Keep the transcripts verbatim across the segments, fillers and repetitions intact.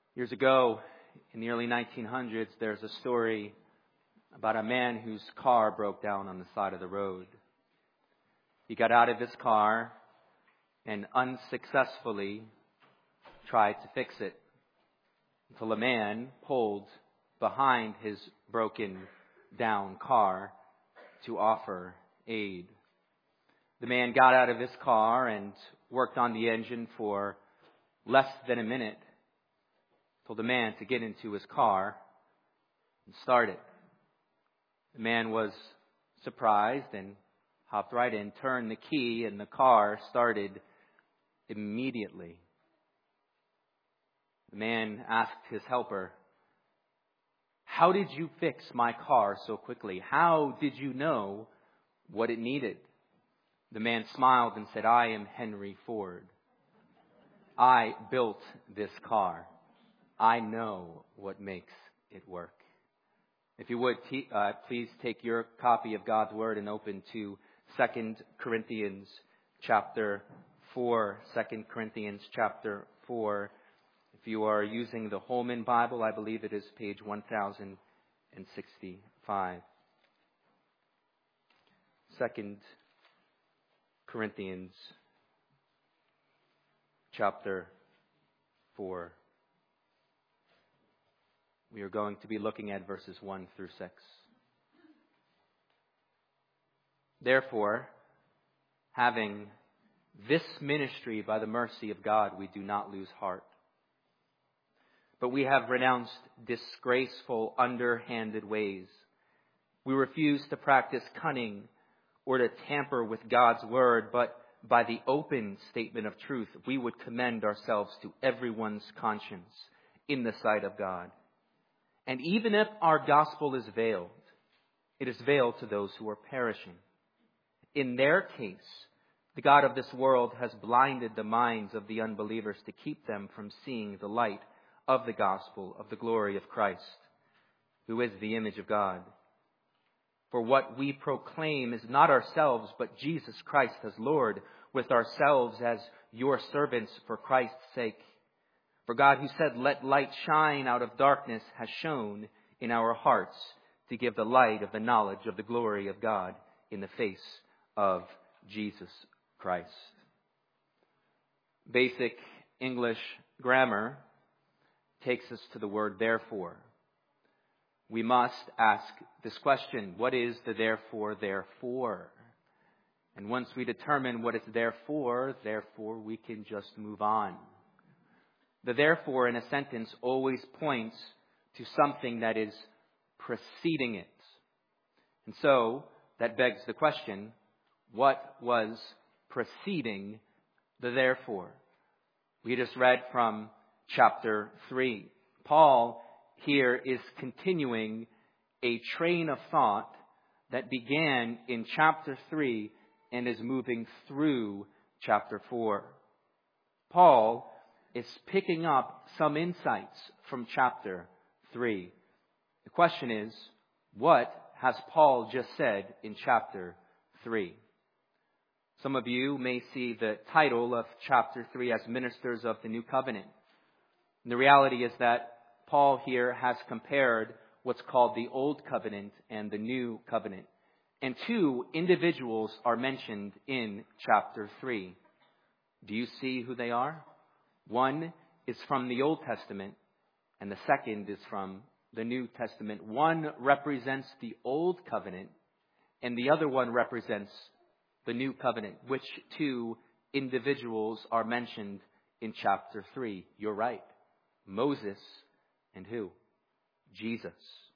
Years ago, in the early nineteen hundreds, there's a story about a man whose car broke down on the side of the road. He got out of his car and unsuccessfully tried to fix it until a man pulled behind his broken down car to offer aid. The man got out of his car and worked on the engine for less than a minute. Told the man to get into his car and start it. The man was surprised and hopped right in, turned the key, and the car started immediately. The man asked his helper, "How did you fix my car so quickly? How did you know what it needed?" The man smiled and said, "I am Henry Ford. I built this car. I know what makes it work." If you would, uh, please take your copy of God's Word and open to Second Corinthians chapter four. Second Corinthians chapter four. If you are using the Holman Bible, I believe it is page one thousand sixty-five. Second Corinthians chapter four. We are going to be looking at verses one through six. Therefore, having this ministry by the mercy of God, we do not lose heart. But we have renounced disgraceful, underhanded ways. We refuse to practice cunning or to tamper with God's word, but by the open statement of truth, we would commend ourselves to everyone's conscience in the sight of God. And even if our gospel is veiled, it is veiled to those who are perishing. In their case, the God of this world has blinded the minds of the unbelievers to keep them from seeing the light of the gospel of the glory of Christ, who is the image of God. For what we proclaim is not ourselves, but Jesus Christ as Lord, with ourselves as your servants for Christ's sake. For God, who said, "Let light shine out of darkness," has shone in our hearts to give the light of the knowledge of the glory of God in the face of Jesus Christ. Basic English grammar takes us to the word therefore. We must ask this question: what is the therefore therefore? And once we determine what it's there for, therefore we can just move on. The therefore in a sentence always points to something that is preceding it. And so that begs the question, what was preceding the therefore? We just read from chapter three. Paul here is continuing a train of thought that began in chapter three and is moving through chapter four. Paul is picking up some insights from chapter three. The question is, what has Paul just said in chapter three? Some of you may see the title of chapter three as Ministers of the New Covenant. And the reality is that Paul here has compared what's called the Old Covenant and the New Covenant. And two individuals are mentioned in chapter three. Do you see who they are? One is from the Old Testament, and the second is from the New Testament. One represents the Old Covenant, and the other one represents the New Covenant. Which two individuals are mentioned in chapter three? You're right. Moses and who? Jesus.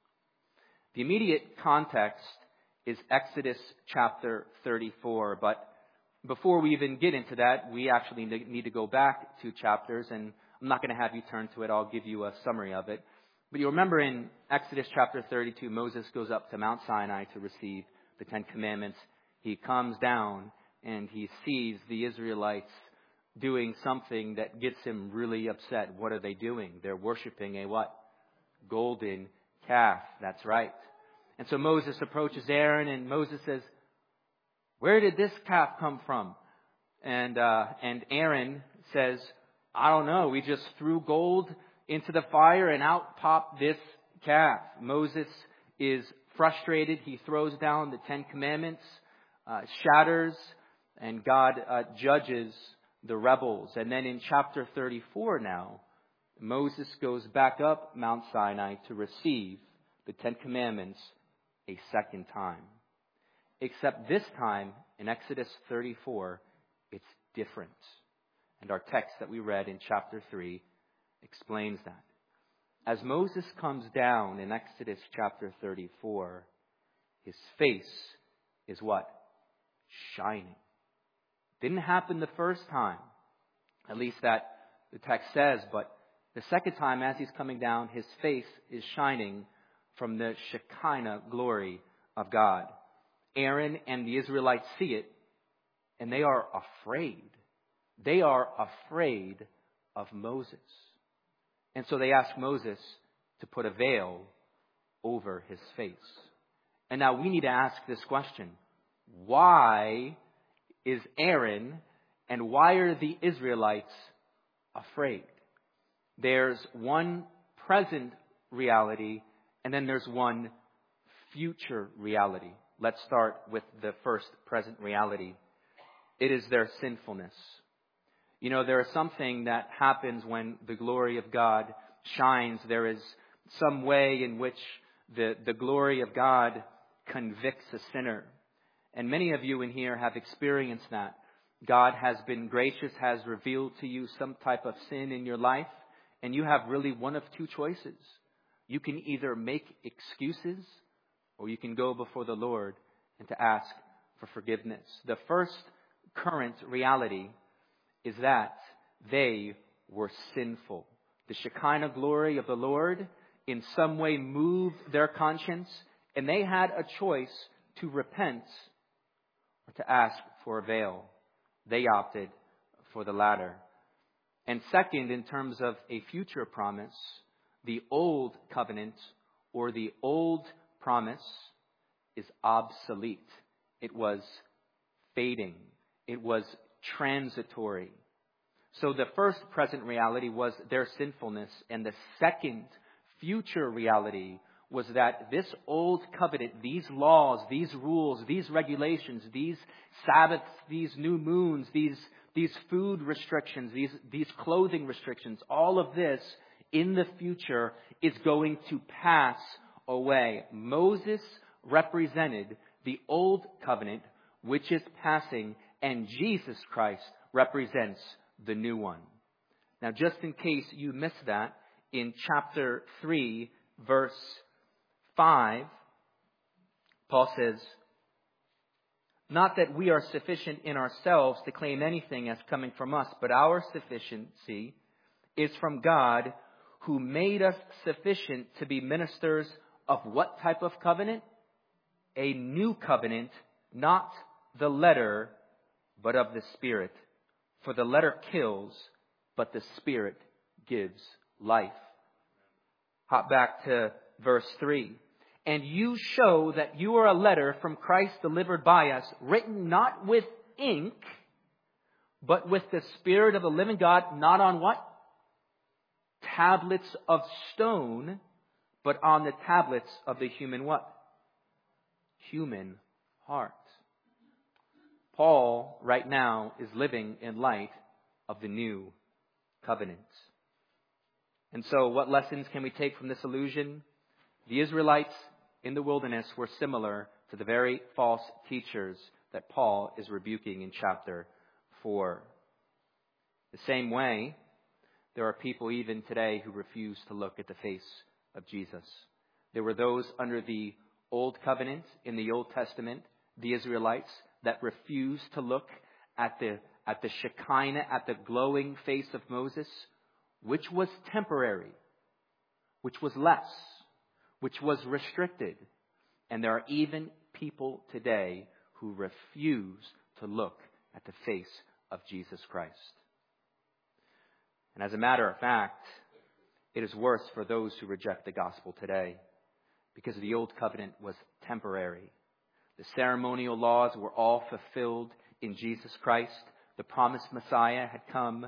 The immediate context is Exodus chapter thirty-four, but before we even get into that, we actually need to go back two chapters, and I'm not going to have you turn to it. I'll give you a summary of it. But you remember in Exodus chapter thirty-two, Moses goes up to Mount Sinai to receive the Ten Commandments. He comes down and he sees the Israelites doing something that gets him really upset. What are they doing? They're worshiping a what? Golden calf. That's right. And so Moses approaches Aaron, and Moses says, "Where did this calf come from?" And uh, and Aaron says, "I don't know. We just threw gold into the fire, and out popped this calf. Moses is frustrated. He throws down the Ten Commandments, uh, shatters, and God uh, judges the rebels. And then in chapter thirty-four now, Moses goes back up Mount Sinai to receive the Ten Commandments a second time. Except this time, in Exodus thirty-four, it's different. And our text that we read in chapter three explains that. As Moses comes down in Exodus chapter thirty-four, his face is what? Shining. Didn't happen the first time. At least that the text says. But the second time, as he's coming down, his face is shining from the Shekinah glory of God. Aaron and the Israelites see it, and they are afraid. They are afraid of Moses. And so they ask Moses to put a veil over his face. And now we need to ask this question. Why is Aaron and why are the Israelites afraid? There's one present reality and then there's one future reality. Let's start with the first present reality. It is their sinfulness. You know, there is something that happens when the glory of God shines. There is some way in which the, the glory of God convicts a sinner. And many of you in here have experienced that. God has been gracious, has revealed to you some type of sin in your life, and you have really one of two choices. You can either make excuses or you can go before the Lord and to ask for forgiveness. The first current reality is that they were sinful. The Shekinah glory of the Lord in some way moved their conscience, and they had a choice to repent or to ask for a veil. They opted for the latter. And second, in terms of a future promise, the old covenant or the old promise is obsolete. It was fading. It was transitory. So the first present reality was their sinfulness, and the second future reality was that this old covenant, these laws, these rules, these regulations, these Sabbaths, these new moons, these these food restrictions, these these clothing restrictions, all of this in the future is going to pass away. Moses represented the old covenant, which is passing, and Jesus Christ represents the new one. Now, just in case you missed that, in chapter three, verse five, Paul says, "Not that we are sufficient in ourselves to claim anything as coming from us, but our sufficiency is from God, who made us sufficient to be ministers of what type of covenant? A new covenant, not the letter, but of the Spirit. For the letter kills, but the Spirit gives life." Hop back to verse three. "And you show that you are a letter from Christ delivered by us, written not with ink, but with the Spirit of the living God," not on what? Tablets of stone, but on the tablets of the human what? Human heart. Paul, right now, is living in light of the new covenant. And so, what lessons can we take from this illusion? The Israelites in the wilderness were similar to the very false teachers that Paul is rebuking in chapter four. The same way, there are people even today who refuse to look at the face of Jesus. There were those under the Old Covenant in the Old Testament, the Israelites, that refused to look at the at the Shekinah, at the glowing face of Moses, which was temporary, which was less, which was restricted. And there are even people today who refuse to look at the face of Jesus Christ. And as a matter of fact, it is worse for those who reject the gospel today, because the old covenant was temporary. The ceremonial laws were all fulfilled in Jesus Christ. The promised Messiah had come.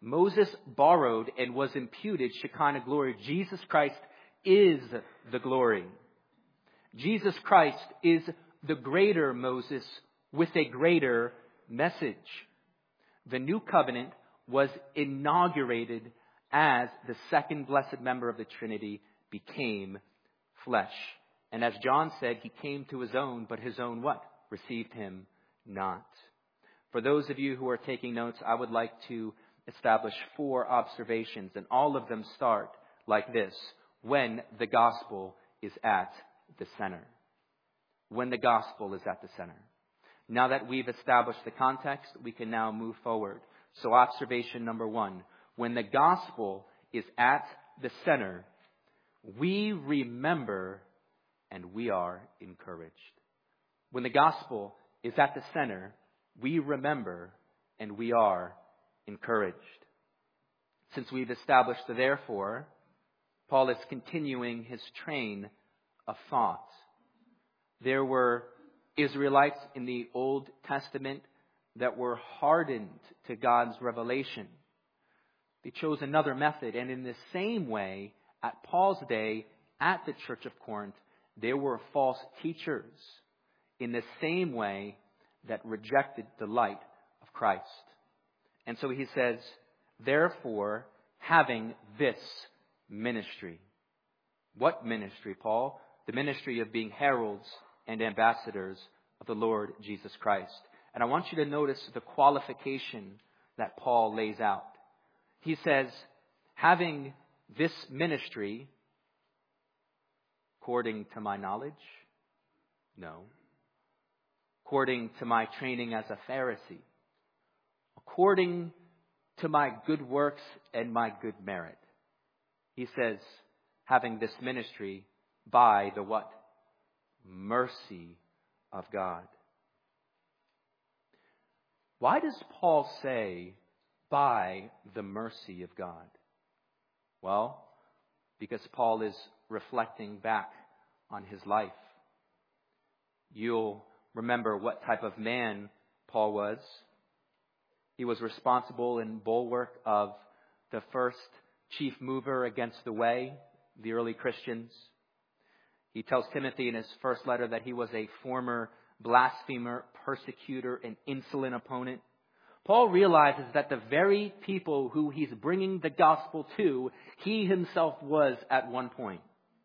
Moses borrowed and was imputed Shekinah glory. Jesus Christ is the glory. Jesus Christ is the greater Moses with a greater message. The new covenant was inaugurated as the second blessed member of the Trinity became flesh. And as John said, he came to his own, but his own what? Received him not. For those of you who are taking notes, I would like to establish four observations, and all of them start like this: when the gospel is at the center. When the gospel is at the center. Now that we've established the context, we can now move forward. So observation number one: when the gospel is at the center, we remember and we are encouraged. When the gospel is at the center, we remember and we are encouraged. Since we've established the therefore, Paul is continuing his train of thought. There were Israelites in the Old Testament that were hardened to God's revelation. They chose another method, and in the same way, at Paul's day, at the church of Corinth, there were false teachers in the same way that rejected the light of Christ. And so he says, therefore, having this ministry. What ministry, Paul? The ministry of being heralds and ambassadors of the Lord Jesus Christ. And I want you to notice the qualification that Paul lays out. He says, having this ministry, according to my knowledge? No. According to my training as a Pharisee? According to my good works and my good merit? He says, having this ministry by the what? Mercy of God. Why does Paul say, by the mercy of God? Well, because Paul is reflecting back on his life. You'll remember what type of man Paul was. He was responsible and bulwark of the first chief mover against the way, the early Christians. He tells Timothy in his first letter that he was a former blasphemer, persecutor, and insolent opponent. Paul realizes that the very people who he's bringing the gospel to, he himself was at one point.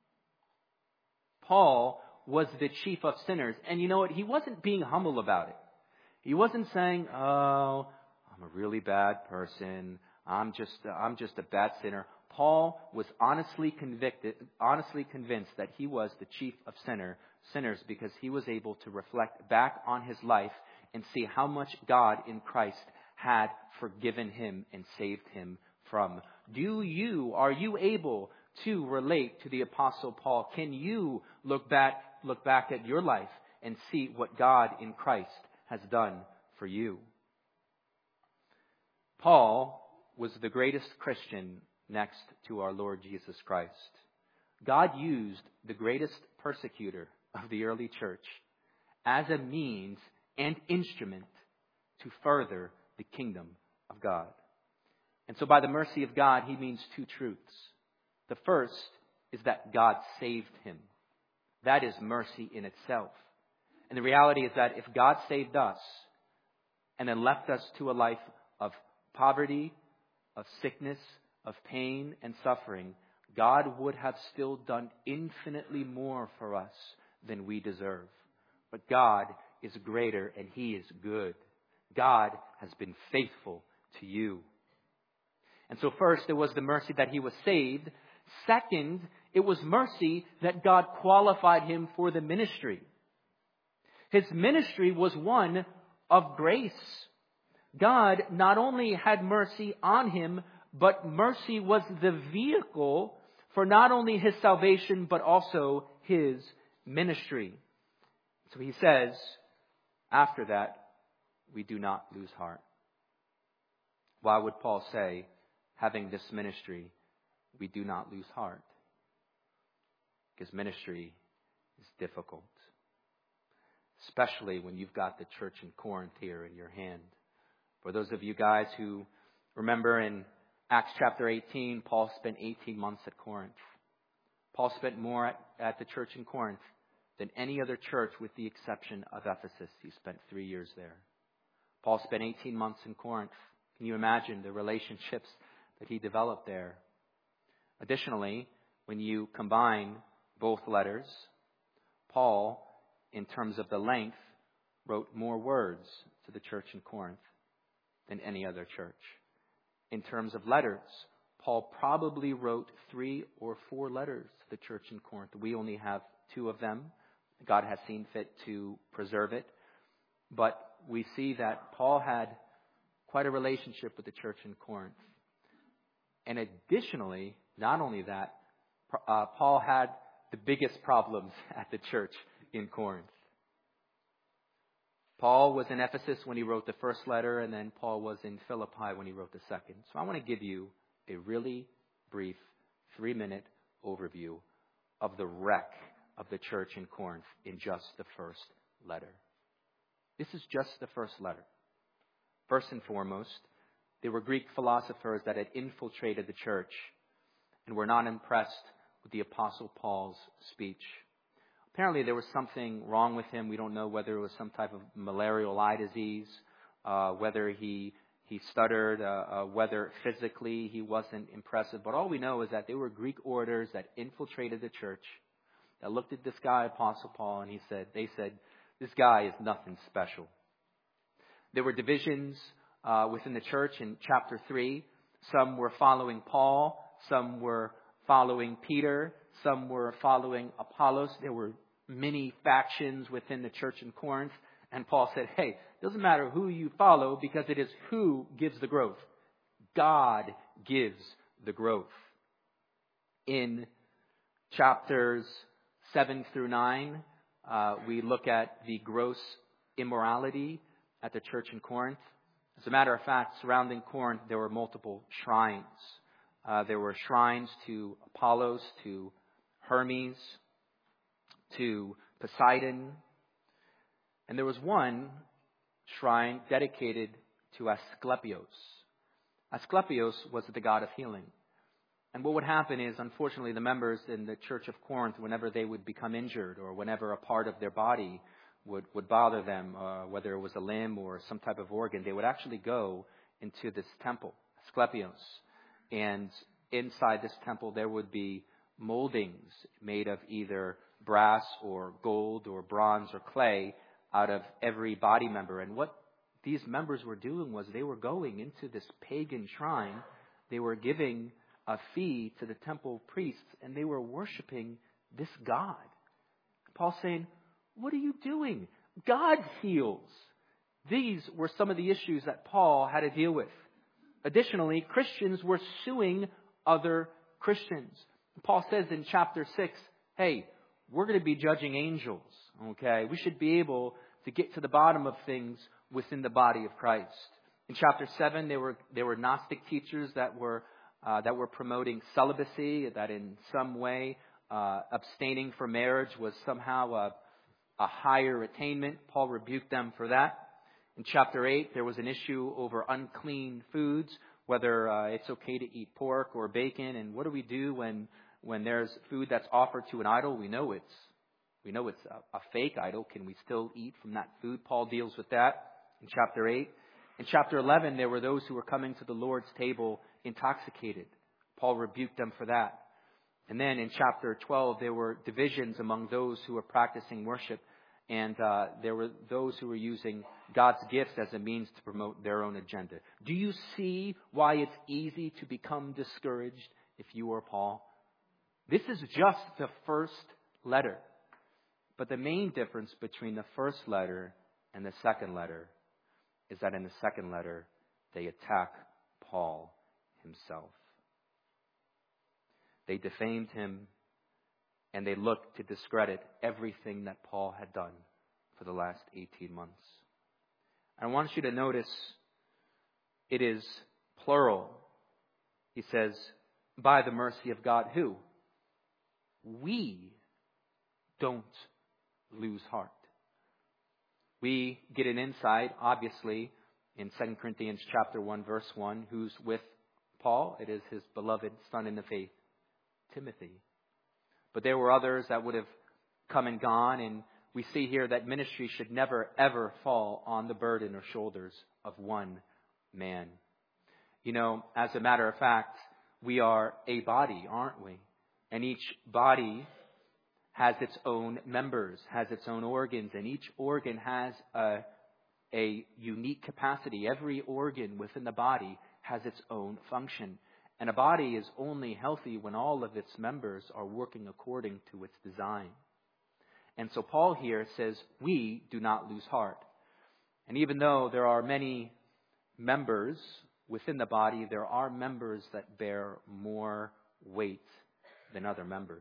Paul was the chief of sinners. And you know what? He wasn't being humble about it. He wasn't saying, oh, I'm a really bad person. I'm just, I'm just a bad sinner. Paul was honestly convicted, honestly convinced that he was the chief of sinner, sinners because he was able to reflect back on his life and see how much God in Christ had forgiven him and saved him from. Do you, are you able to relate to the Apostle Paul? Can you look back, look back at your life and see what God in Christ has done for you? Paul was the greatest Christian next to our Lord Jesus Christ. God used the greatest persecutor of the early church as a means and instrument to further the kingdom of God. And so by the mercy of God, he means two truths. The first is that God saved him. That is mercy in itself. And the reality is that if God saved us and then left us to a life of poverty, of sickness, of pain and suffering, God would have still done infinitely more for us than we deserve. But God is greater and he is good. God has been faithful to you. And so first, it was the mercy that he was saved. Second, it was mercy that God qualified him for the ministry. His ministry was one of grace. God not only had mercy on him, but mercy was the vehicle for not only his salvation, but also his ministry. So he says, after that, we do not lose heart. Why would Paul say, having this ministry, we do not lose heart? Because ministry is difficult. Especially when you've got the church in Corinth here in your hand. For those of you guys who Remember in Acts chapter eighteen, Paul spent eighteen months at Corinth. Paul spent more at, at the church in Corinth than any other church with the exception of Ephesus. He spent three years there. Paul spent eighteen months in Corinth. Can you imagine the relationships that he developed there? Additionally, when you combine both letters, Paul, in terms of the length, wrote more words to the church in Corinth than any other church. In terms of letters, Paul probably wrote three or four letters to the church in Corinth. We only have two of them. God has seen fit to preserve it. But we see that Paul had quite a relationship with the church in Corinth. And additionally, not only that, uh, Paul had the biggest problems at the church in Corinth. Paul was in Ephesus when he wrote the first letter, and then Paul was in Philippi when he wrote the second. So I want to give you a really brief three-minute overview of the wreck of the church in Corinth in just the first letter. This is just the first letter. First and foremost, they were Greek philosophers that had infiltrated the church and were not impressed with the Apostle Paul's speech. Apparently there was something wrong with him. We don't know whether it was some type of malarial eye disease, uh, whether he he stuttered, uh, uh, whether physically he wasn't impressive. But all we know is that they were Greek orators that infiltrated the church, that looked at this guy, Apostle Paul, and he said, they said, this guy is nothing special. There were divisions uh, within the church in chapter three. Some were following Paul. Some were following Peter. Some were following Apollos. There were many factions within the church in Corinth. And Paul said, hey, it doesn't matter who you follow because it is who gives the growth. God gives the growth. In chapters seven through nine, uh, we look at the gross immorality at the church in Corinth. As a matter of fact, surrounding Corinth, there were multiple shrines. Uh, there were shrines to Apollos, to Hermes, to Poseidon. And there was one shrine dedicated to Asclepios. Asclepios was the god of healing. And what would happen is, unfortunately, the members in the church of Corinth, whenever they would become injured or whenever a part of their body would, would bother them, uh, whether it was a limb or some type of organ, they would actually go into this temple, Asclepios. And inside this temple, there would be moldings made of either brass or gold or bronze or clay out of every body member. And what these members were doing was they were going into this pagan shrine. They were giving a fee to the temple priests, and they were worshiping this god. Paul's saying, what are you doing? God heals. These were some of the issues that Paul had to deal with. Additionally, Christians were suing other Christians. Paul says in chapter six, hey, we're going to be judging angels. Okay, we should be able to get to the bottom of things within the body of Christ. In chapter seven, there were there were Gnostic teachers that were uh, that were promoting celibacy, that in some way uh, abstaining from marriage was somehow a, a higher attainment. Paul rebuked them for that. In chapter eight, there was an issue over unclean foods, whether uh, it's okay to eat pork or bacon, and what do we do when when there's food that's offered to an idol? We know it's We know it's a, a fake idol. Can we still eat from that food? Paul deals with that in chapter eight. In chapter eleven, there were those who were coming to the Lord's table intoxicated. Paul rebuked them for that. And then in chapter twelve, there were divisions among those who were practicing worship. And uh, there were those who were using God's gifts as a means to promote their own agenda. Do you see why it's easy to become discouraged if you are Paul? This is just the first letter. But the main difference between the first letter and the second letter is that in the second letter, they attack Paul himself. They defamed him, and they looked to discredit everything that Paul had done for the last eighteen months. I want you to notice it is plural. He says, by the mercy of God, who? We don't lose heart. We get an insight, obviously, in Second Corinthians chapter one, verse one, who's with Paul. It is his beloved son in the faith, Timothy. But there were others that would have come and gone, and we see here that ministry should never, ever fall on the burden or shoulders of one man. You know, as a matter of fact, we are a body, aren't we? And each body has its own members, has its own organs, and each organ has a, a unique capacity. Every organ within the body has its own function. And a body is only healthy when all of its members are working according to its design. And so Paul here says, we do not lose heart. And even though there are many members within the body, there are members that bear more weight than other members.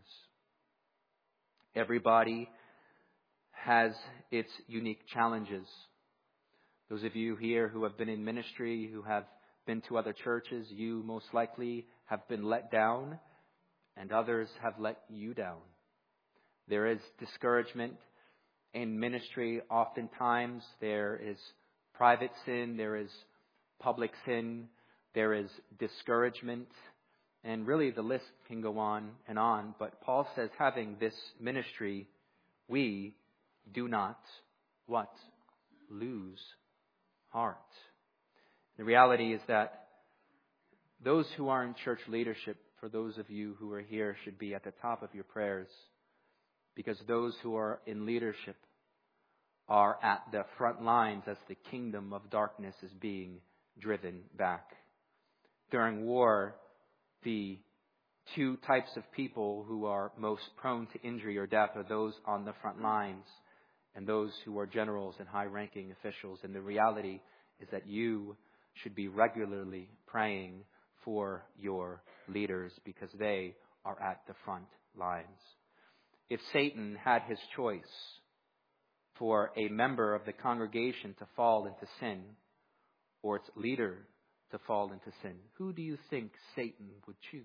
Every body has its unique challenges. Those of you here who have been in ministry, who have been to other churches, you most likely have been let down, and others have let you down. There is discouragement in ministry. Oftentimes there is private sin, there is public sin, there is discouragement, and really the list can go on and on. But Paul says, having this ministry, we do not, what? Lose heart. The reality is that those who are in church leadership, for those of you who are here, should be at the top of your prayers, because those who are in leadership are at the front lines as the kingdom of darkness is being driven back. During war, the two types of people who are most prone to injury or death are those on the front lines and those who are generals and high-ranking officials. And the reality is that you should be regularly praying for your leaders because they are at the front lines. If Satan had his choice for a member of the congregation to fall into sin or its leader to fall into sin, who do you think Satan would choose?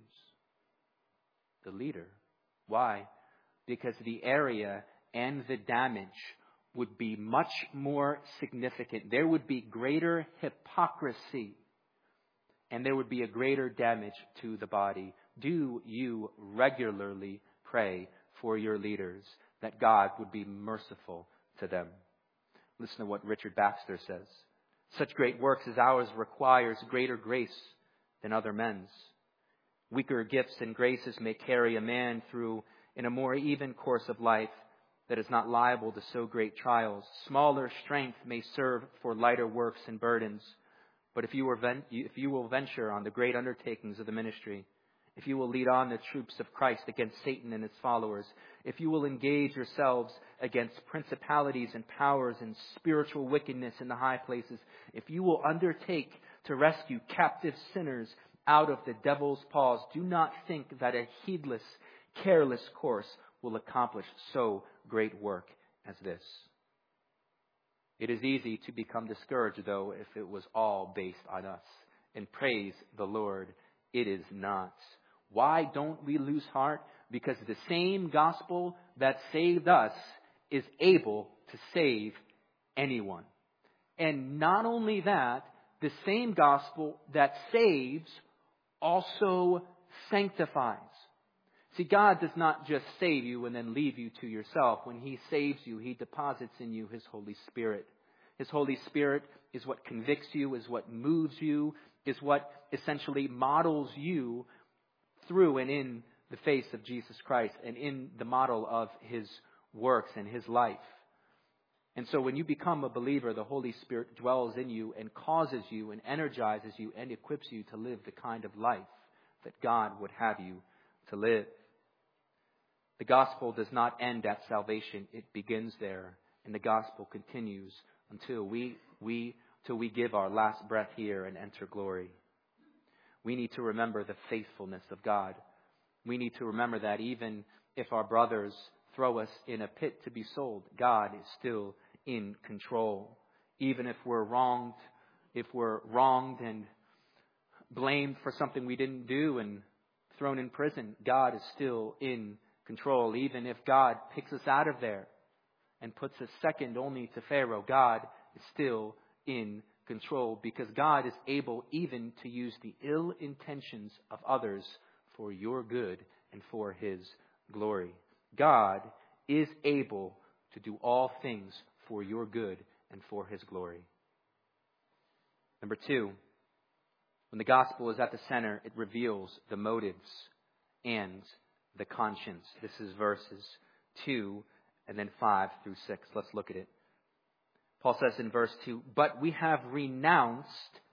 The leader. Why? Because the area and the damage would be much more significant. There would be greater hypocrisy and there would be a greater damage to the body. Do you regularly pray for your leaders that God would be merciful to them? Listen to what Richard Baxter says. Such great works as ours requires greater grace than other men's. Weaker gifts and graces may carry a man through in a more even course of life that is not liable to so great trials. Smaller strength may serve for lighter works and burdens. But if you, are ven- if you will venture on the great undertakings of the ministry, if you will lead on the troops of Christ against Satan and his followers, if you will engage yourselves against principalities and powers and spiritual wickedness in the high places, if you will undertake to rescue captive sinners out of the devil's paws, do not think that a heedless, careless course will accomplish so great work as this. It is easy to become discouraged, though, if it was all based on us. And praise the Lord, it is not. Why don't we lose heart? Because the same gospel that saved us is able to save anyone. And not only that, the same gospel that saves also sanctifies. See, God does not just save you and then leave you to yourself. When He saves you, He deposits in you His Holy Spirit. His Holy Spirit is what convicts you, is what moves you, is what essentially models you through and in the face of Jesus Christ and in the model of His works and His life. And so when you become a believer, the Holy Spirit dwells in you and causes you and energizes you and equips you to live the kind of life that God would have you to live. The gospel does not end at salvation. It begins there. And the gospel continues until we, we, till we give our last breath here and enter glory. We need to remember the faithfulness of God. We need to remember that even if our brothers throw us in a pit to be sold, God is still in control. Even if we're wronged, if we're wronged and blamed for something we didn't do and thrown in prison, God is still in control. Even if God picks us out of there and puts us second only to Pharaoh, God is still in control, because God is able even to use the ill intentions of others for your good and for His glory. God is able to do all things for your good and for His glory. Number two, when the gospel is at the center, it reveals the motives and the conscience. This is verses two and then five through six. Let's look at it. Paul says in verse two, "But we have renounced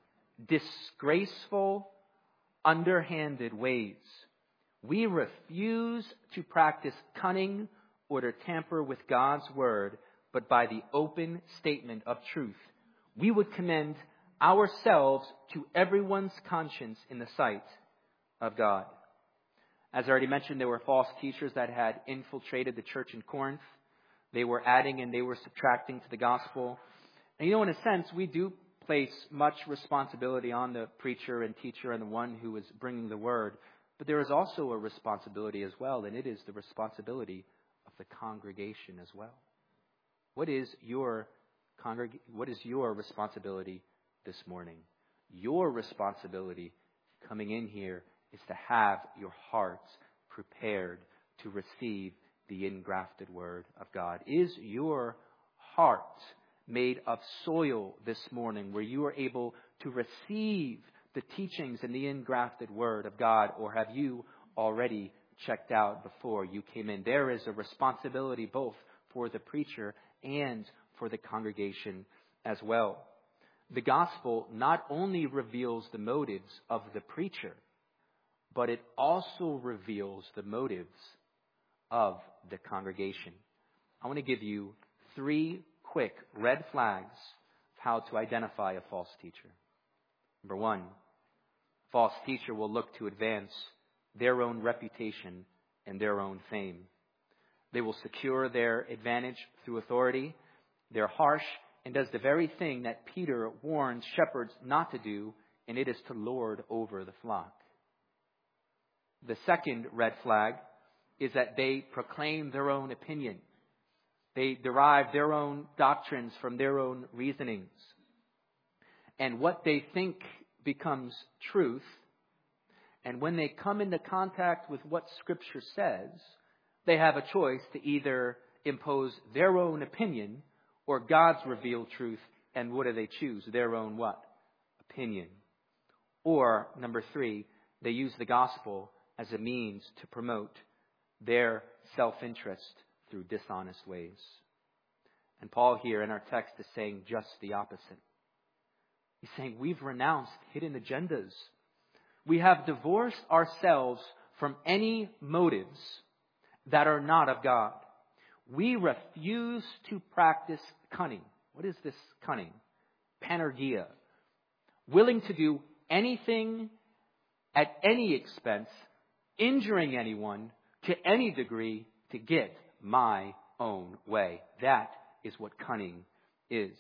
disgraceful, underhanded ways. We refuse to practice cunning or to tamper with God's word, but by the open statement of truth, we would commend ourselves to everyone's conscience in the sight of God." As I already mentioned, there were false teachers that had infiltrated the church in Corinth. They were adding and they were subtracting to the gospel. And you know, in a sense, we do place much responsibility on the preacher and teacher and the one who is bringing the word. But there is also a responsibility as well, and it is the responsibility of the congregation as well. What is your congreg- What is your responsibility this morning? Your responsibility coming in here is to have your hearts prepared to receive the engrafted word of God. Is your heart made of soil this morning where you are able to receive the teachings and the engrafted word of God, or have you already checked out before you came in? There is a responsibility both for the preacher and for the congregation as well. The gospel not only reveals the motives of the preacher, but it also reveals the motives of the congregation. I want to give you three quick red flags of how to identify a false teacher. Number one, a false teacher will look to advance their own reputation and their own fame. They will secure their advantage through authority. They're harsh and does the very thing that Peter warns shepherds not to do, and it is to lord over the flock. The second red flag is that they proclaim their own opinion. They derive their own doctrines from their own reasonings. And what they think becomes truth. And when they come into contact with what Scripture says, they have a choice to either impose their own opinion or God's revealed truth. And what do they choose? Their own what? Opinion. Or, number three, they use the gospel as a means to promote their self-interest through dishonest ways. And Paul here in our text is saying just the opposite. He's saying we've renounced hidden agendas. We have divorced ourselves from any motives that are not of God. We refuse to practice cunning. What is this cunning? Panergia. Willing to do anything at any expense, injuring anyone to any degree to get my own way. That is what cunning is.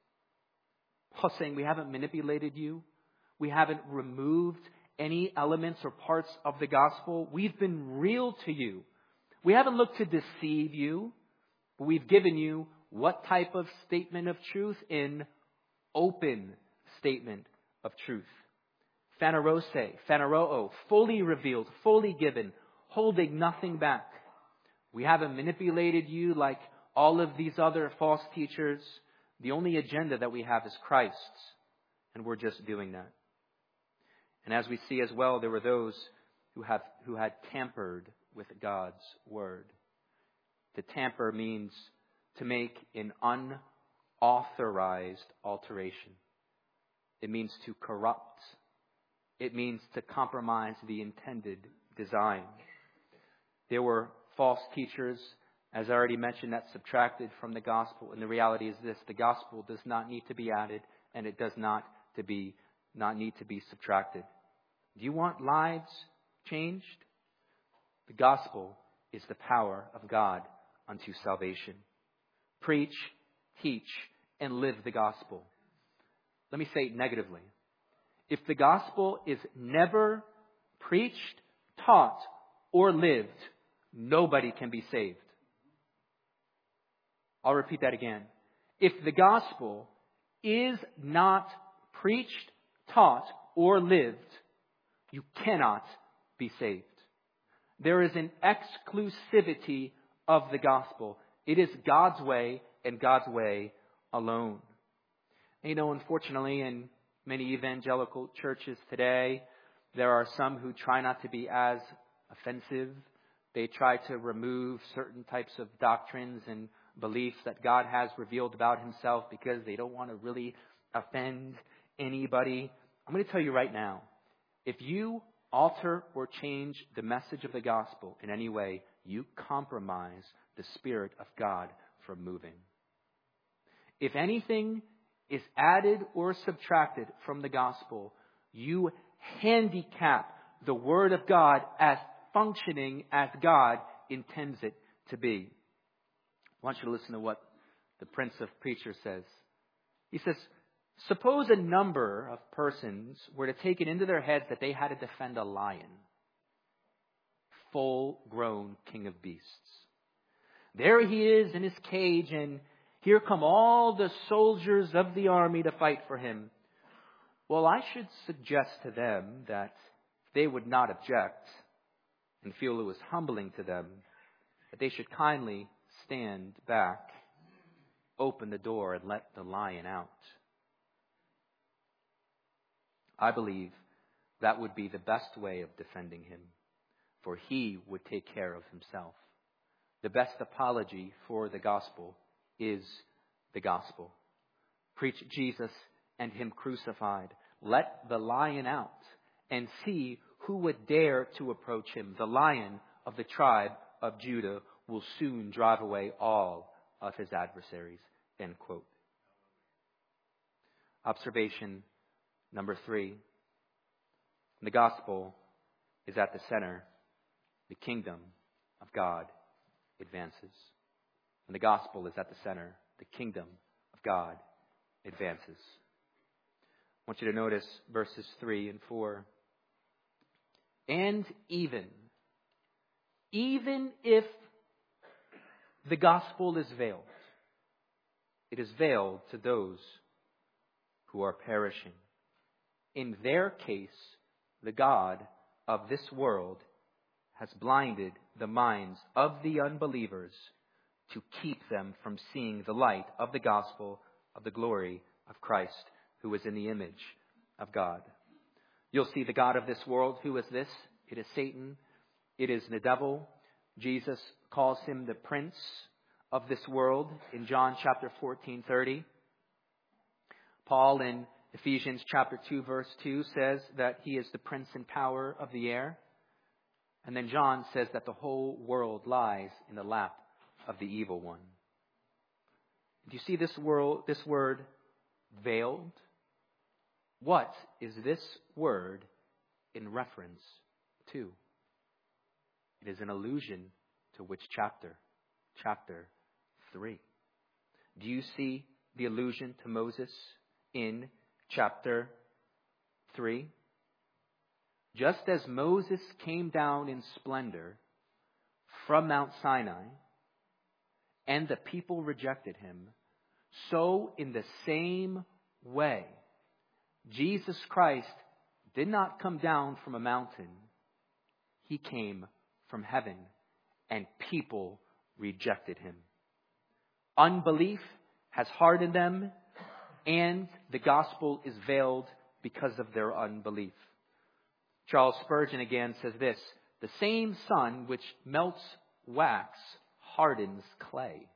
Paul's saying we haven't manipulated you. We haven't removed any elements or parts of the gospel. We've been real to you. We haven't looked to deceive you. But we've given you what type of statement of truth? In open statement of truth. Phanerose, phaneroo, fully revealed, fully given, holding nothing back. We haven't manipulated you like all of these other false teachers. The only agenda that we have is Christ's, and we're just doing that. And as we see as well, there were those who have who had tampered with God's word. To tamper means to make an unauthorized alteration. It means to corrupt. It means to compromise the intended design. There were false teachers, as I already mentioned, that subtracted from the gospel. And the reality is this: the gospel does not need to be added, and it does not to be not need to be subtracted. Do you want lives changed? The gospel is the power of God unto salvation. Preach, teach, and live the gospel. Let me say it negatively. If the gospel is never preached, taught, or lived, nobody can be saved. I'll repeat that again. If the gospel is not preached, taught, or lived, you cannot be saved. There is an exclusivity of the gospel. It is God's way and God's way alone. And you know, unfortunately, in many evangelical churches today, there are some who try not to be as offensive. They try to remove certain types of doctrines and beliefs that God has revealed about himself because they don't want to really offend anybody. I'm going to tell you right now, if you alter or change the message of the gospel in any way, you compromise the Spirit of God from moving. If anything is added or subtracted from the gospel, you handicap the Word of God as functioning as God intends it to be. I want you to listen to what the Prince of Preachers says. He says, suppose a number of persons were to take it into their heads that they had to defend a lion, full-grown king of beasts. There he is in his cage, and here come all the soldiers of the army to fight for him. Well, I should suggest to them that if they would not object and feel it was humbling to them, that they should kindly stand back, open the door, and let the lion out. I believe that would be the best way of defending him, for he would take care of himself. The best apology for the gospel is the gospel. Preach Jesus and him crucified. Let the lion out and see who would dare to approach him. The Lion of the tribe of Judah will soon drive away all of his adversaries. End quote. Observation number three. The gospel is at the center. The kingdom of God advances. When the gospel is at the center, the kingdom of God advances. I want you to notice verses three and four. And even, even if the gospel is veiled, it is veiled to those who are perishing. In their case, the God of this world has blinded the minds of the unbelievers to keep them from seeing the light of the gospel of the glory of Christ, who is in the image of God. You'll see the God of this world. Who is this? It is Satan. It is the devil. Jesus calls him the prince of this world in John chapter fourteen thirty. Paul in Ephesians chapter two verse two says that he is the prince and power of the air. And then John says that the whole world lies in the lap of the evil one. Do you see this world, this word veiled? What is this word in reference to? It is an allusion to which chapter? Chapter three. Do you see the allusion to Moses in chapter three? Just as Moses came down in splendor from Mount Sinai, and the people rejected him, so in the same way, Jesus Christ did not come down from a mountain. He came from heaven, and people rejected him. Unbelief has hardened them, and the gospel is veiled because of their unbelief. Charles Spurgeon again says this: the same sun which melts wax hardens clay.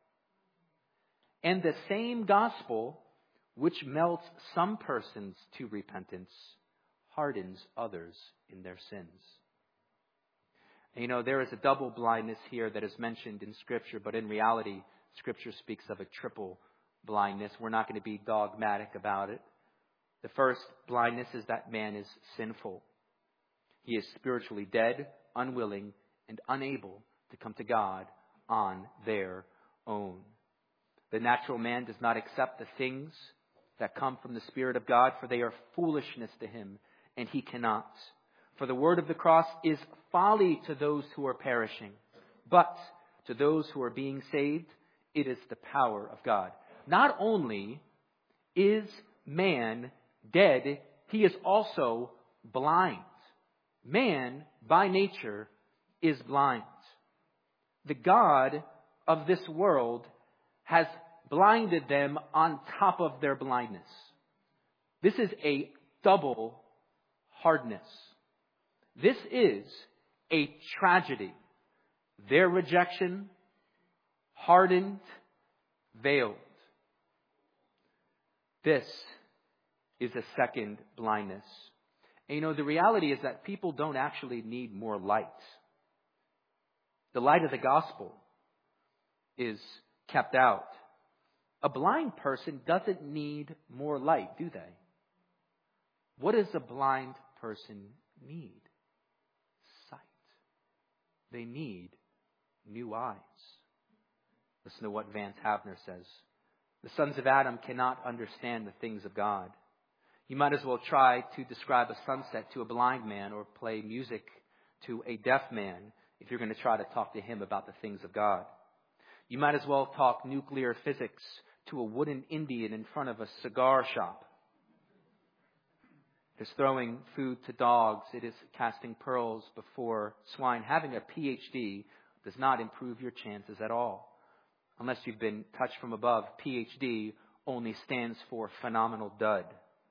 And the same gospel which melts some persons to repentance hardens others in their sins. And you know, there is a double blindness here that is mentioned in Scripture, but in reality, Scripture speaks of a triple blindness. We're not going to be dogmatic about it. The first blindness is that man is sinful. He is spiritually dead, unwilling, and unable to come to God on their own. The natural man does not accept the things that come from the Spirit of God, for they are foolishness to him, and he cannot. For the word of the cross is folly to those who are perishing, but to those who are being saved, it is the power of God. Not only is man dead, he is also blind. Man, by nature, is blind. The God of this world has blinded them on top of their blindness. This is a double hardness. This is a tragedy. Their rejection, hardened, veiled. This is a second blindness. And you know, the reality is that people don't actually need more light. The light of the gospel is kept out. A blind person doesn't need more light, do they? What does a blind person need? Sight. They need new eyes. Listen to what Vance Havner says. The sons of Adam cannot understand the things of God. You might as well try to describe a sunset to a blind man or play music to a deaf man if you're going to try to talk to him about the things of God. You might as well talk nuclear physics to a wooden Indian in front of a cigar shop. It is throwing food to dogs. It is casting pearls before swine. Having a P H D does not improve your chances at all. Unless you've been touched from above, P H D only stands for phenomenal dud.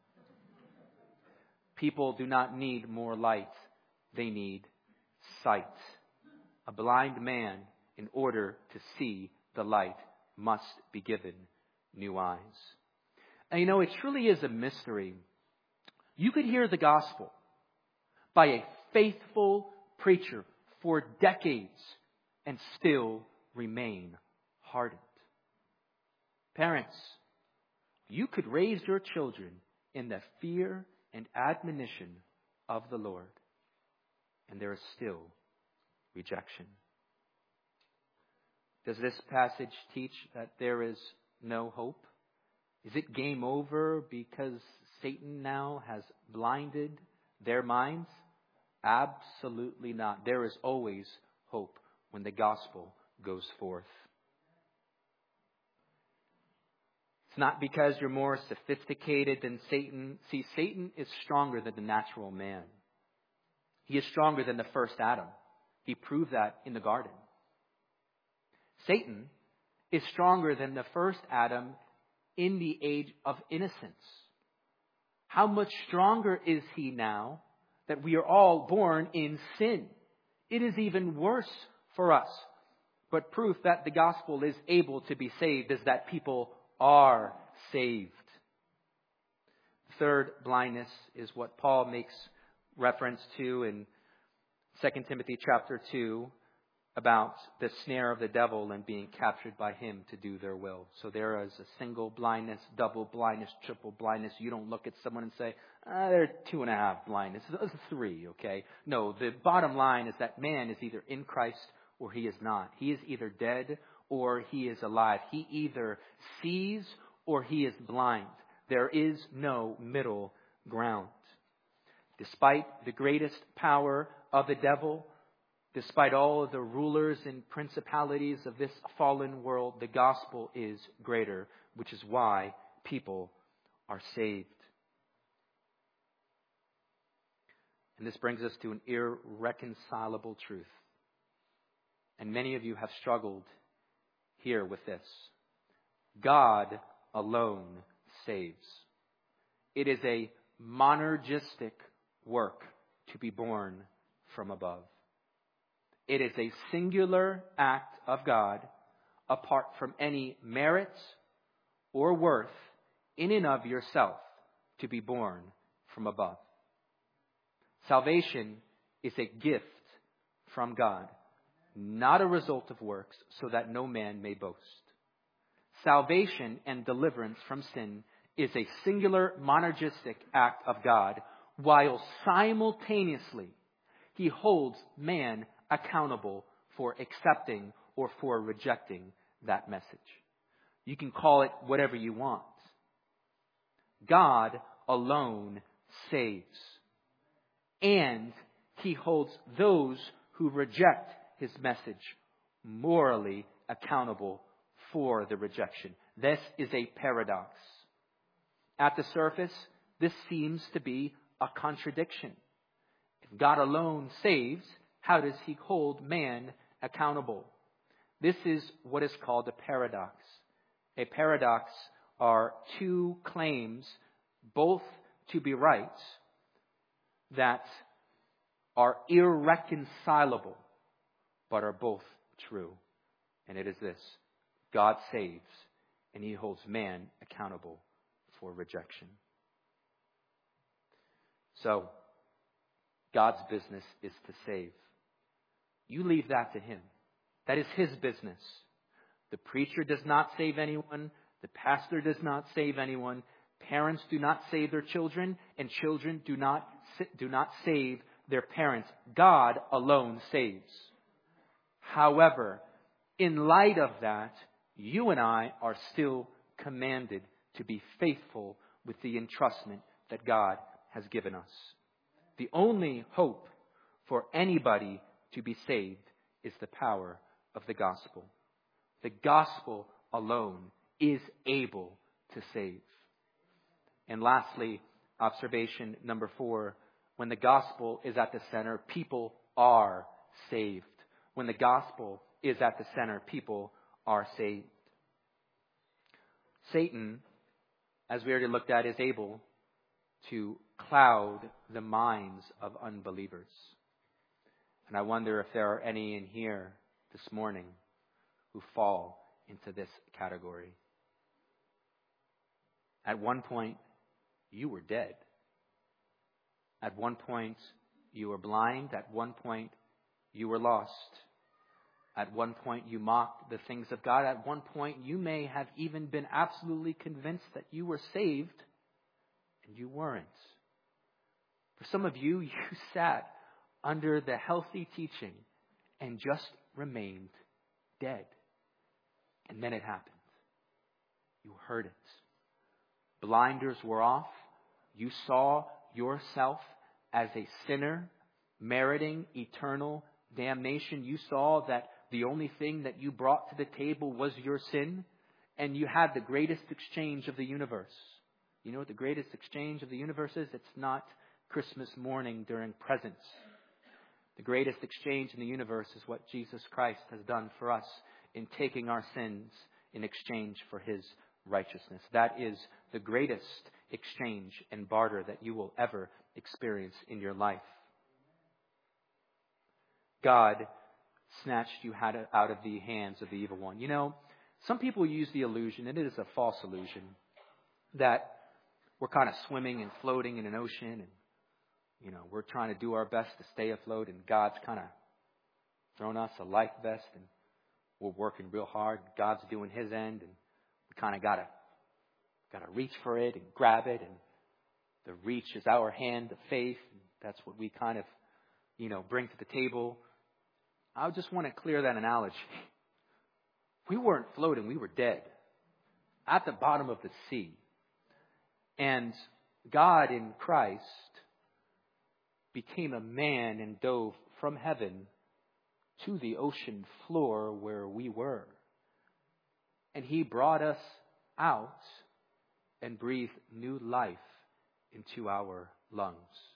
People do not need more light. They need sight. A blind man, in order to see the light, must be given new eyes. And you know, it truly is a mystery. You could hear the gospel by a faithful preacher for decades and still remain hardened. Parents, you could raise your children in the fear and admonition of the Lord, and there is still rejection. Does this passage teach that there is no hope? Is it game over because Satan now has blinded their minds? Absolutely not. There is always hope when the gospel goes forth. It's not because you're more sophisticated than Satan. See, Satan is stronger than the natural man. He is stronger than the first Adam. He proved that in the garden. Satan is stronger than the first Adam in the age of innocence. How much stronger is he now that we are all born in sin? It is even worse for us. But proof that the gospel is able to be saved is that people are saved. Third blindness is what Paul makes reference to in Second Timothy chapter two about the snare of the devil and being captured by him to do their will. So there is a single blindness, double blindness, triple blindness. You don't look at someone and say, ah, they're two and a half blindness. It's three, okay? No, the bottom line is that man is either in Christ or he is not. He is either dead or he is alive. He either sees or he is blind. There is no middle ground. Despite the greatest power of the devil, despite all of the rulers and principalities of this fallen world, the gospel is greater, which is why people are saved. And this brings us to an irreconcilable truth. And many of you have struggled here with this. God alone saves. It is a monergistic work to be born from above. It is a singular act of God apart from any merit or worth in and of yourself to be born from above. Salvation is a gift from God, not a result of works, so that no man may boast. Salvation and deliverance from sin is a singular monergistic act of God, while simultaneously he holds man accountable for accepting or for rejecting that message. You can call it whatever you want. God alone saves. And he holds those who reject his message morally accountable for the rejection. This is a paradox. At the surface, This seems to be a contradiction. If God alone saves, how does he hold man accountable? This is what is called a paradox. A paradox are two claims, both to be right, that are irreconcilable, but are both true. And it is this: God saves, and he holds man accountable for rejection. So, God's business is to save. You leave that to him. That is his business. The preacher does not save anyone. The pastor does not save anyone. Parents do not save their children, and children do not do not save their parents. God alone saves. However, in light of that, you and I are still commanded to be faithful with the entrustment that God has given us. The only hope for anybody to be saved is the power of the gospel. The gospel alone is able to save. And lastly, observation number four, when the gospel is at the center, people are saved. When the gospel is at the center, people are saved. Satan, as we already looked at, is able to cloud the minds of unbelievers. And I wonder if there are any in here this morning who fall into this category. At one point, you were dead. At one point, you were blind. At one point, you were lost. At one point, you mocked the things of God. At one point, you may have even been absolutely convinced that you were saved, and you weren't. For some of you, you sat under the healthy teaching and just remained dead. And then it happened. You heard it. Blinders were off. You saw yourself as a sinner meriting eternal damnation. You saw that the only thing that you brought to the table was your sin, and you had the greatest exchange of the universe. You know what the greatest exchange of the universe is? It's not Christmas morning during presents. The greatest exchange in the universe is what Jesus Christ has done for us in taking our sins in exchange for his righteousness. That is the greatest exchange and barter that you will ever experience in your life. God snatched you out of the hands of the evil one. You know, some people use the illusion, and it is a false illusion, that we're kind of swimming and floating in an ocean, and, you know, we're trying to do our best to stay afloat, and God's kind of thrown us a life vest, and we're working real hard. God's doing his end, and we kind of got to got to reach for it and grab it, and the reach is our hand of faith. And that's what we kind of, you know, bring to the table. I just want to clear that analogy. We weren't floating, we were dead at the bottom of the sea. And God in Christ became a man and dove from heaven to the ocean floor where we were. And he brought us out and breathed new life into our lungs.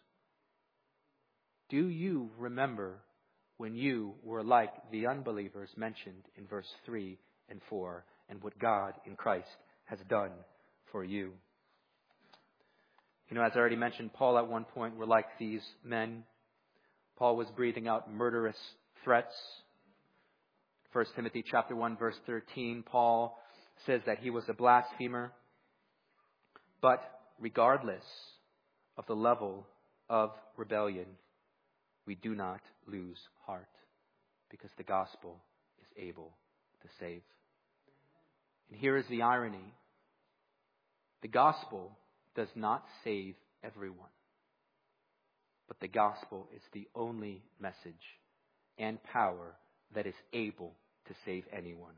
Do you remember when you were like the unbelievers mentioned in verse three and four, and what God in Christ has done for you? You know, as I already mentioned, Paul at one point were like these men. Paul was breathing out murderous threats. First Timothy chapter one, verse thirteen, Paul says that he was a blasphemer. But regardless of the level of rebellion, we do not lose heart, because the gospel is able to save. And here is the irony. The gospel does not save everyone, but the gospel is the only message and power that is able to save anyone.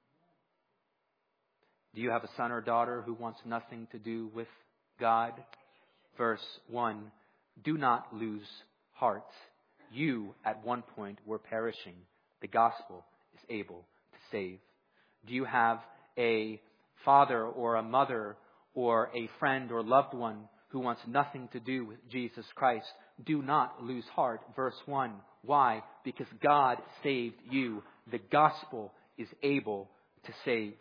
Do you have a son or daughter who wants nothing to do with God? Verse one, do not lose heart. You, at one point, were perishing. The gospel is able to save. Do you have a father or a mother or a friend or loved one who wants nothing to do with Jesus Christ, do not lose heart. Verse one. Why? Because God saved you. The gospel is able to save.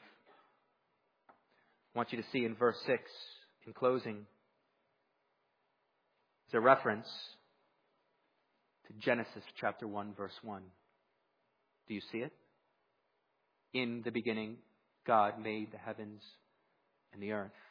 I want you to see in verse six, in closing, there's a reference to Genesis chapter one, verse one. Do you see it? In the beginning, God made the heavens and the earth.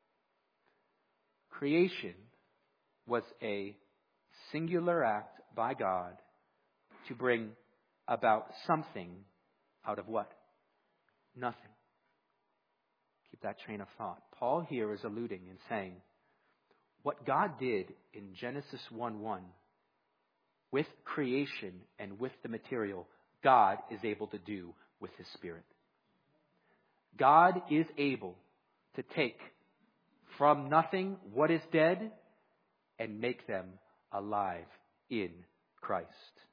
Creation was a singular act by God to bring about something out of what? Nothing. Keep that train of thought. Paul here is alluding and saying, what God did in Genesis one one with creation and with the material, God is able to do with His Spirit. God is able to take from nothing what is dead and make them alive in Christ.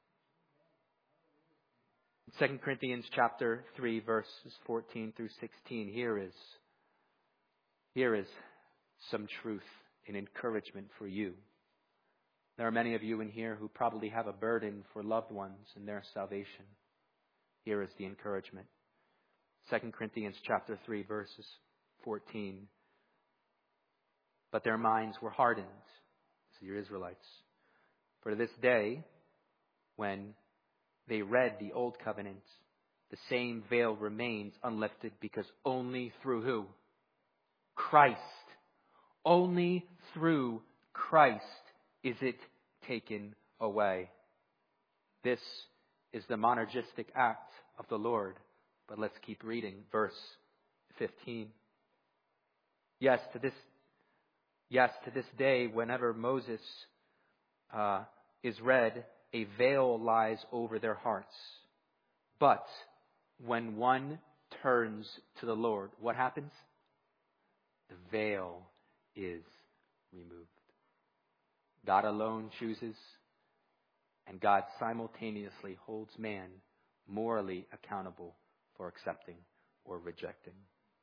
Second Corinthians chapter three, verses fourteen through sixteen. Here is, here is some truth and encouragement for you. There are many of you in here who probably have a burden for loved ones and their salvation. Here is the encouragement. Second Corinthians chapter three, verses fourteen. But their minds were hardened, so your Israelites. For to this day, when they read the old covenant, the same veil remains unlifted, because only through who? Christ. Only through Christ is it taken away. This is the monergistic act of the Lord. But let's keep reading verse fifteen. Yes, to this Yes, to this day, whenever Moses uh, is read, a veil lies over their hearts. But when one turns to the Lord, what happens? The veil is removed. God alone chooses, and God simultaneously holds man morally accountable for accepting or rejecting.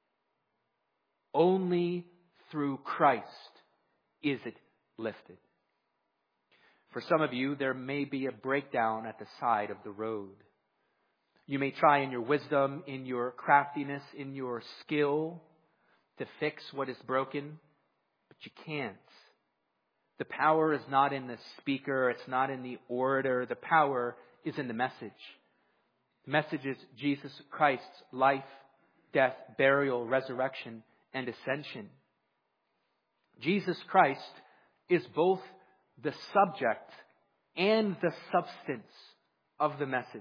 Only through Christ is it lifted. For some of you, there may be a breakdown at the side of the road. You may try in your wisdom, in your craftiness, in your skill to fix what is broken, but you can't. The power is not in the speaker. It's not in the orator. The power is in the message. The message is Jesus Christ's life, death, burial, resurrection, and ascension. Jesus Christ is both the subject and the substance of the message.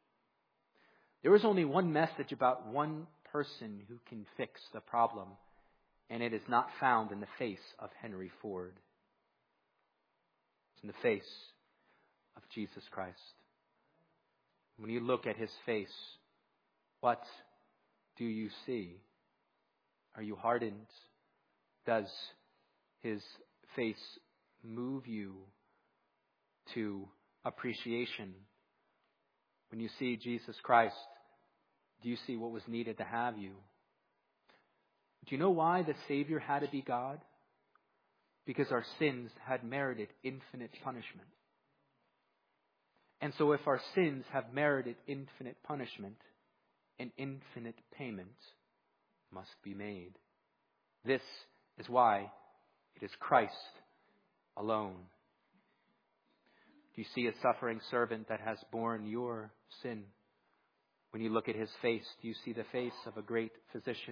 There is only one message about one person who can fix the problem, and it is not found in the face of Henry Ford. It's in the face of Jesus Christ. When you look at His face, what do you see? Are you hardened? Does His face move you to appreciation? When you see Jesus Christ, do you see what was needed to have you? Do you know why the Savior had to be God? Because our sins had merited infinite punishment. And so if our sins have merited infinite punishment, an infinite payment must be made. This is why it is Christ alone. Do you see a suffering servant that has borne your sin? When you look at His face, do you see the face of a great physician?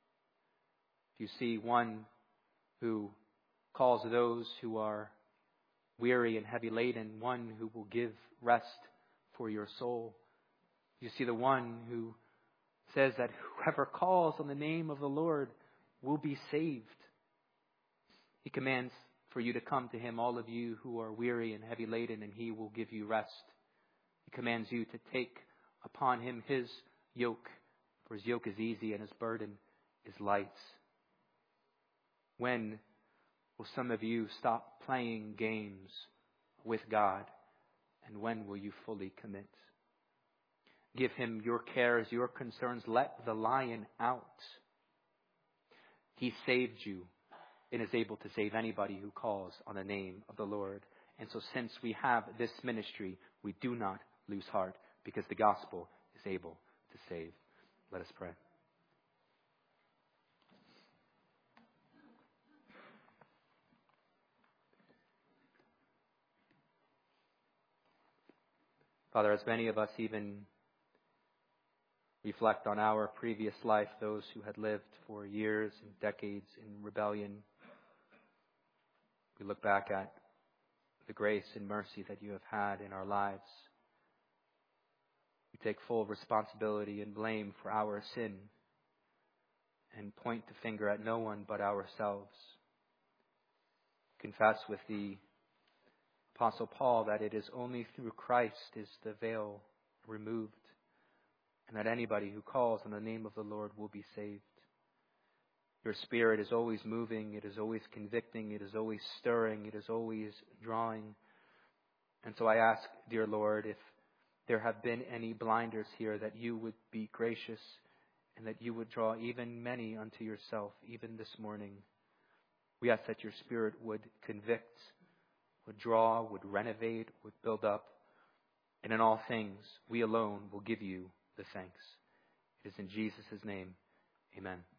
Do you see one who calls those who are weary and heavy laden, one who will give rest for your soul? Do you see the one who says that whoever calls on the name of the Lord will be saved? He commands for you to come to Him, all of you who are weary and heavy laden, and He will give you rest. He commands you to take upon Him His yoke, for His yoke is easy and His burden is light. When will some of you stop playing games with God? And when will you fully commit? Give Him your cares, your concerns. Let the lion out. He saved you. and is able to save anybody who calls on the name of the Lord. And so since we have this ministry, we do not lose heart, because the gospel is able to save. Let us pray. Father, as many of us even reflect on our previous life, those who had lived for years and decades in rebellion, we look back at the grace and mercy that you have had in our lives. We take full responsibility and blame for our sin and point the finger at no one but ourselves. Confess with the Apostle Paul that it is only through Christ is the veil removed, and that anybody who calls on the name of the Lord will be saved. Your Spirit is always moving, it is always convicting, it is always stirring, it is always drawing. And so I ask, dear Lord, if there have been any blinders here, that you would be gracious and that you would draw even many unto yourself, even this morning. We ask that your Spirit would convict, would draw, would renovate, would build up. And in all things, we alone will give you the thanks. It is in Jesus' name. Amen.